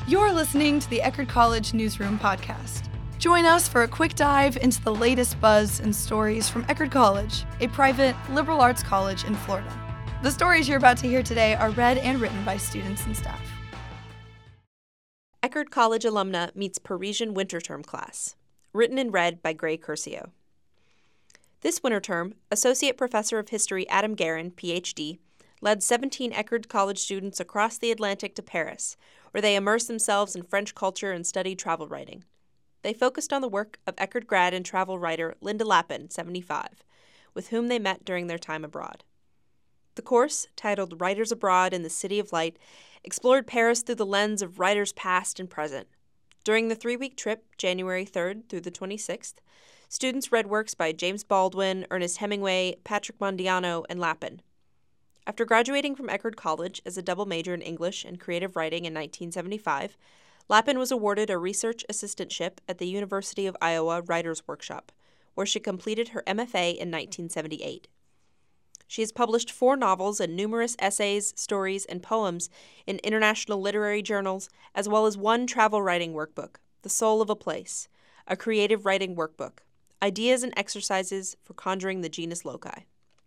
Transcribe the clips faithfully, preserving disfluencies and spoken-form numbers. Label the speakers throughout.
Speaker 1: You're listening to the Eckerd College Newsroom podcast. Join us for a quick dive into the latest buzz and stories from Eckerd College, a private liberal arts college in Florida. The stories you're about to hear today are read and written by students and staff.
Speaker 2: Eckerd College alumna meets Parisian winter term class. Written and read by Gray Curcio. This winter term, Associate Professor of History Adam Guerin, P H D, led seventeen Eckerd College students across the Atlantic to Paris, where they immersed themselves in French culture and studied travel writing. They focused on the work of Eckerd grad and travel writer Linda Lappin, seventy-five, with whom they met during their time abroad. The course, titled Writers Abroad in the City of Light, explored Paris through the lens of writers past and present. During the three-week trip, January third through the twenty-sixth, students read works by James Baldwin, Ernest Hemingway, Patrick Modiano, and Lappin. After graduating from Eckerd College as a double major in English and creative writing in nineteen seventy-five, Lappin was awarded a research assistantship at the University of Iowa Writers' Workshop, where she completed her M F A in nineteen seventy-eight. She has published four novels and numerous essays, stories, and poems in international literary journals, as well as one travel writing workbook, The Soul of a Place, a creative writing workbook, ideas and exercises for conjuring the genus loci.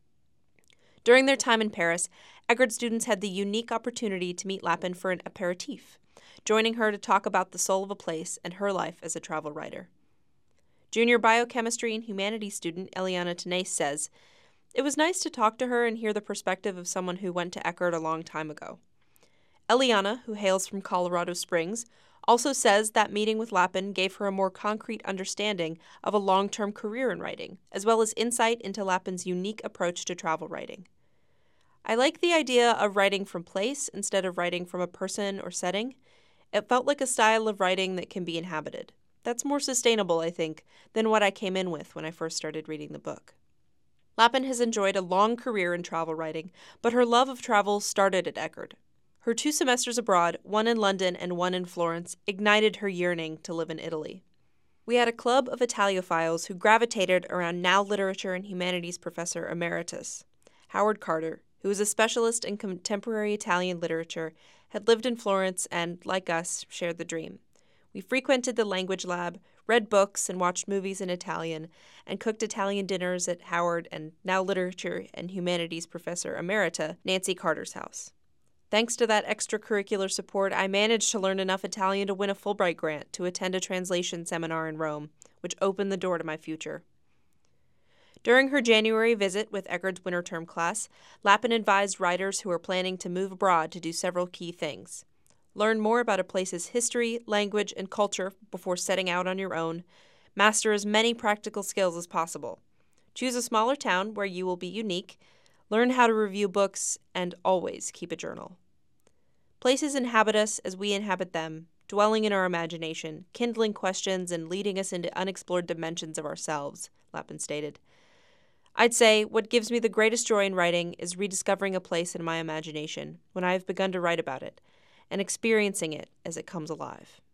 Speaker 2: During their time in Paris, Eckerd students had the unique opportunity to meet Lappin for an aperitif, joining her to talk about The Soul of a Place and her life as a travel writer. Junior biochemistry and humanities student Eliana Tenace says, "It was nice to talk to her and hear the perspective of someone who went to Eckerd a long time ago." Eliana, who hails from Colorado Springs, also says that meeting with Lappin gave her a more concrete understanding of a long-term career in writing, as well as insight into Lappin's unique approach to travel writing. "I like the idea of writing from place instead of writing from a person or setting. It felt like a style of writing that can be inhabited. That's more sustainable, I think, than what I came in with when I first started reading the book." Lappin has enjoyed a long career in travel writing, but her love of travel started at Eckerd. Her two semesters abroad, one in London and one in Florence, ignited her yearning to live in Italy. "We had a club of Italophiles who gravitated around now literature and humanities professor emeritus Howard Carter, who is a specialist in contemporary Italian literature, had lived in Florence and, like us, shared the dream. We frequented the language lab, read books and watched movies in Italian, and cooked Italian dinners at Howard and now literature and humanities professor emerita Nancy Carter's house. Thanks to that extracurricular support, I managed to learn enough Italian to win a Fulbright grant to attend a translation seminar in Rome, which opened the door to my future." During her January visit with Eckerd's winter term class, Lappin advised writers who are planning to move abroad to do several key things. Learn more about a place's history, language, and culture before setting out on your own. Master as many practical skills as possible. Choose a smaller town where you will be unique. Learn how to review books, and always keep a journal. Places inhabit us as we inhabit them, dwelling in our imagination, kindling questions, and leading us into unexplored dimensions of ourselves, Lappin stated. "I'd say what gives me the greatest joy in writing is rediscovering a place in my imagination when I have begun to write about it, and experiencing it as it comes alive."